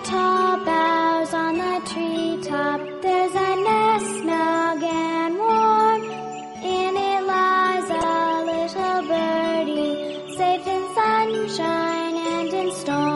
tall boughs on the treetop, there's a nest snug and warm. In it lies a little birdie, safe in sunshine and in storm.